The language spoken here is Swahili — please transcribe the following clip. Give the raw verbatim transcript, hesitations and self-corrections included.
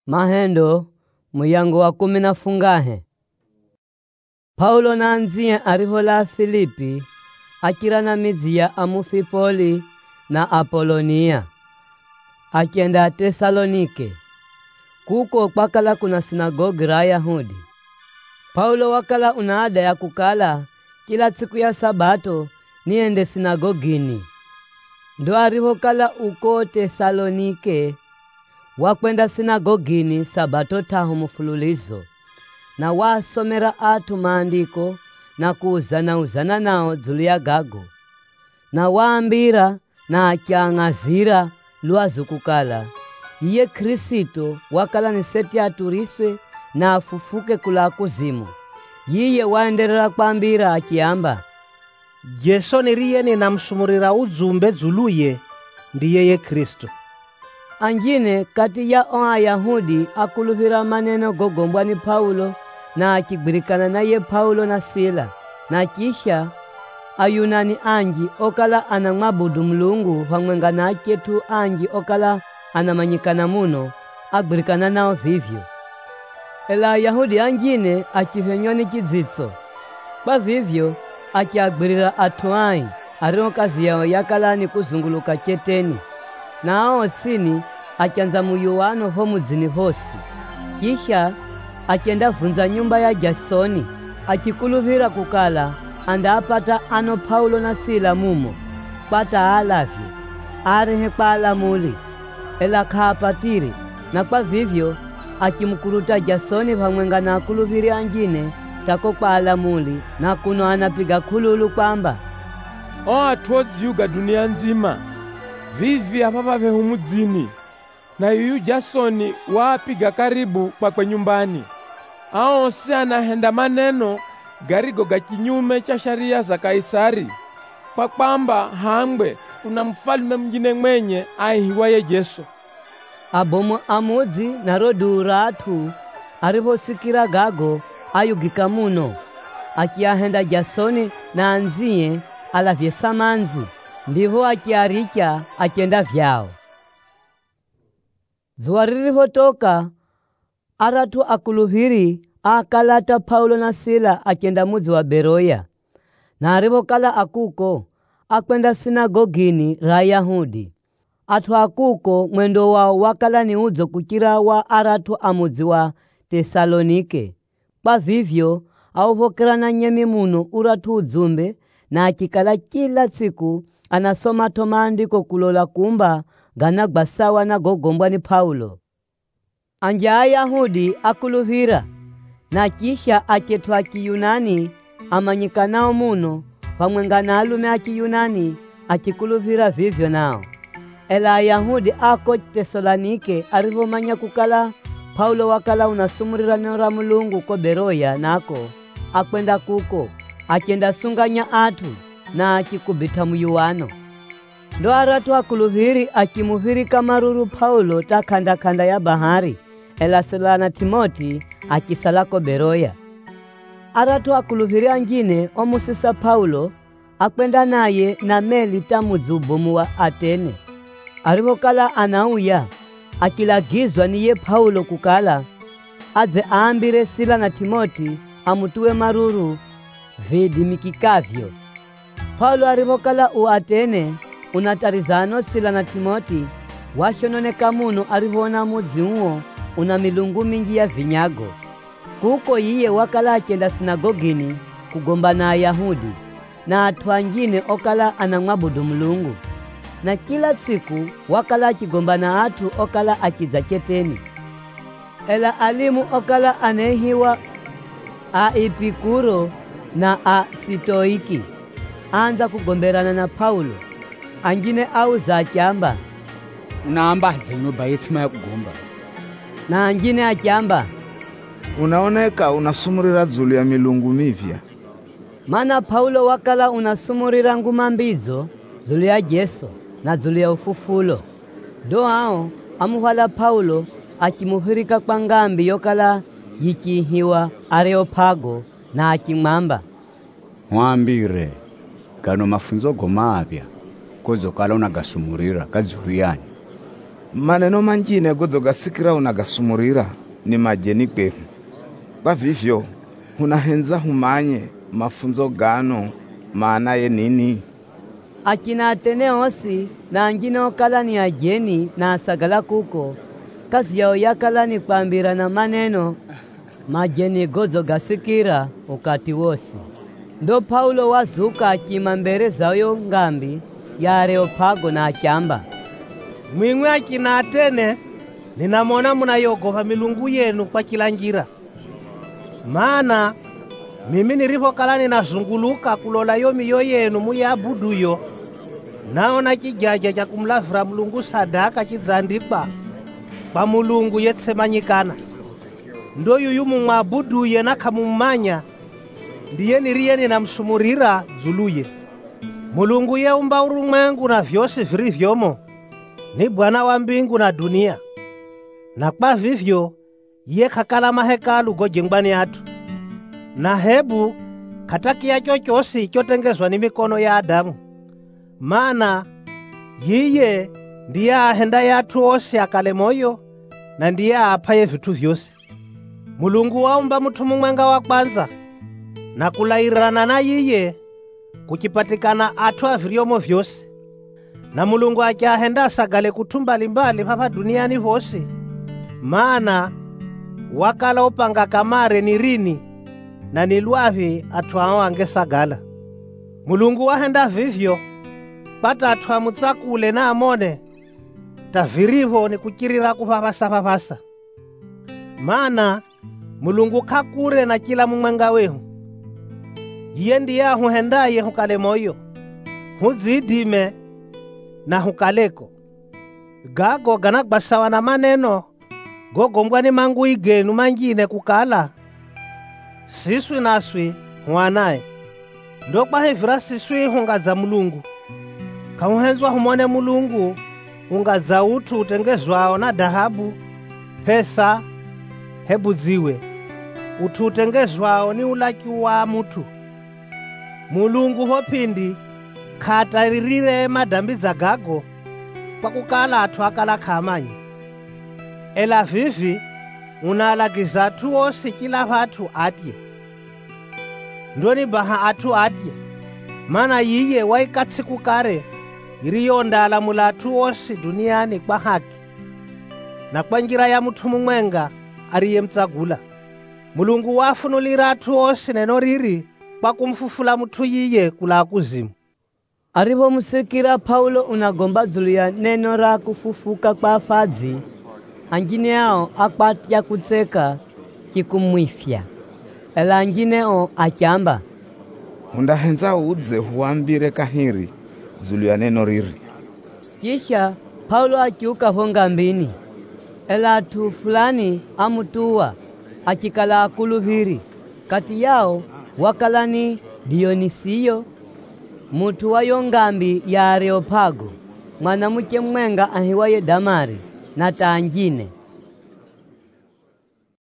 Mahendo muyango wa kumi na fungahe. Paulo na anzie arivola Filipi akira na midzi ya Amufipoli na Apolonia akienda Tesalonike. Kuko kwakala kuna sinagogi ra Yahudi. Paulo wakala unaada ya kukala kila siku ya Sabato niende sinagogini. Ndo arivokala uko Tesalonike wakwenda sinagogini Sabato tahu mufululizo na wasomera atu maandiko na kuuzana uzana nao dzulu ya gago na waambira na akyang'azira lwazu kukala iye Kristo wakala ni seti aturiswe na afufuke kula kuzimu. Yiye waenderera kwambira akiamba, Jesu niriye ninamsumurira udzumbe dzuluye ndiye ye Kristo. Anjine kati ya o Ayahudi akuluvira maneno gogombwa ni Paulo na akigwirikana na ye Paulo na Sila na kisha Ayunani anji okala anamwabudu Mulungu pamwenga na aketu anji okala anamanyikana muno agwirikana nao vivyo. Ela Ayahudi anjine akifenyoni kidzitso kwa vivyo akiagwirira atuai ariyo kazi yao yakala ni kuzunguluka cheteni na ao sini akianza muyuwano ho mudzini hosi. Kisha akienda vunza nyumba ya Jasoni akikuluvira kukala anda apata ano Paulo na Sila mumo pata alavyo arehe kwa alamuli ela kaapatiri na kwa vivyo akimkuruta Jasoni pamwenga na akuluviri anjine tako kwa alamuli na kuno anapiga kululu kwamba o atodzi yuga dunia nzima vivi apapa vehumudzini na yuyu Jasoni wapiga karibu kwa kwe nyumbani ao si anahenda maneno garigo ga kinyume cha sharia za Kaisari kwa kwamba hangwe kuna mfalme mjine mwenye aihiwaye Jesu. Abomo amudzi na rodura atu arivosikira gago ayugika muno akiahenda Jasoni na anzie alavye samanzi ndivo akiaricha akienda vyao. Zuwa ririvotoka aratu akuluviri akalata Paulo na Sila akienda mudzi wa Beroya na arivokala akuko akwenda sinagogini ra Yahudi. Atu akuko mwendo wao wakala ni udzo kukira wa aratu amudzi wa Tesalonike. Kwa vivyo auvokera na nyemi muno uratu udzumbe na akikala kila siku anasoma tomaandiko kulola kumba ganagwa sawa na gogombwa ni Paulo. Anja Ayahudi akuluvira na kisha aketu akiyunani amanyikanao muno pamwenga na alume akiyunani akikuluvira vivyo nao. Ela Ayahudi ako Tesalonike arivomanya kukala Paulo wakala unasumurira neno ra Mulungu ko Beroya nako akwenda kuko akienda sunganya atu na akikubita muyuwano. Ndo aratu akuluviri akimuviri kamaruru Paulo takanda kanda ya bahari ela Sila na Timoti akisalako Beroya. Aratu akuluviri anjine omusisa Paulo akwenda naye na meli tamudzubomu wa Atene. Arivokala anauya akilagizwa ni ye Paulo kukala adze aambire Sila na Timoti amutuwe maruru vidimikikavyo. Paulo arivokala u Atene unatarizano Sila na Timoti washononeka muno arivona mudzi uwo una milungu mingi ya vinyago. Kuko yiye wakala akienda sinagogini kugomba na Ayahudi na atu anjine okala anamwabudu Mulungu. Na kila siku wakala akigomba na atu okala akiza cheteni. Ela alimu okala anehiwa a Epikuro na a Sitoiki anza kugomberana na Paulo. Anjine au za chamba unaamba zinu baitsima ya kugomba na anjine achamba unaoneka unasumurira dzulu ya milungu mivya. Mana Paulo wakala unasumurira nguma mbidzo dzulu ya Jesu na dzulu ya ufufulo. Do hao amuhala Paulo akimuhirika kwa ngambi yokala yikihiwa Areopago na akimwamba mwambire kano mafunzo gomavya kozo kala unagasumurira kadzulu yani. maneno manjine godzogasikira unagasumurira ni majeni kwehu. Kwa vivyo unahenza humanye mafunzo gano maana ye nini? Akina Ateneosi na angine okala ni ajeni na asagala kuko, kasi yao yakala ni kwambira na maneno majeni godzo gasikira ukati wosi. Ndo Paulo wazuka akima mbere zayo ngambi ya Areopago na achamba, mwimwe akina Atene, ninamona munayogopa milungu yenu kwa kila njira. Maana mimi nilipokala ninazunguluka kulola yo miyo yenu muyabuduyo, naona chijaja cha kumlavira mulungu sadaka chidzandikwa kwa mulungu yetsemanyikana. Ndo yuyu mumwabuduye nakhamumanya, ndiye niriye ninamsumurira dzuluye. Mulungu yeumba urumwengu na vyose viri vyomo, ni Bwana wa mbingu na dunia. Na kwa vivyo ye kakala mahekalu gojengwani atu. Na hebu katakia chochosi chotengezwa ni mikono ya Adamu. Maana yiye ndiye ahenda yatu ose akale moyo, na ndiye apaye vitu vyose. Mulungu waumba mutu mumwenga wa kwanza, na kulairana na yiye kuchipatikana atu aviriomo vyose. Na Mulungu achahenda asagale kutumba limbali papa duniani vose. Maana wakala upanga kamare ni rini, na nilwavi atu hao angesagala. Mulungu wahenda vivyo pata atu hamutsakule na amone tavirivo ni kuchirira kupapasa papasa. Maana Mulungu kakure na kila mumwenga wehu. Yiye ndiye ahuhendaye hukale moyo, huzidime na hukaleko. Gago ganagbasawa na maneno gogombwani mangu igenu manjine kukala siswi naswi huanaye. Ndokwa hevira siswi hungaza Mulungu. Kahuhenzwa humone Mulungu hungaza utu utengezwao na dahabu, pesa, hebu ziwe. Utu utengezwao ni ulaki wa mutu. Mulungu hopindi kataririre madambi za gago kwa kukala atu akala kamanyi. Ela vivi unalagiza atu osi kila vatu atye. Ndoni baha atu atye. Mana yiye waikatsi kukare iriyo ndala mulatu osi duniani kwa haki. Na kwa njira ya mutu mumwenga ariye mtsagula. Mulungu wafunulira atu osi neno riri kwa kumfufula mutu yiye kula kuzimu. Arivo musikira Paulo unagomba dzulu ya neno ra kufufuka kwa fadzi, angine ao akwatya kutseka chikumwifya. Ela angine o achamba, Undahenza udze huambire kahiri dzulu ya neno riri. Kisha Paulo achiuka hongambini. Ela atu fulani amutua achikala akuluhiri. Kati yao wakalani Dionisiyo, mutu wa yongambi ya Areopago, mwanamuke mwenga ahiwaye Damari na taangine.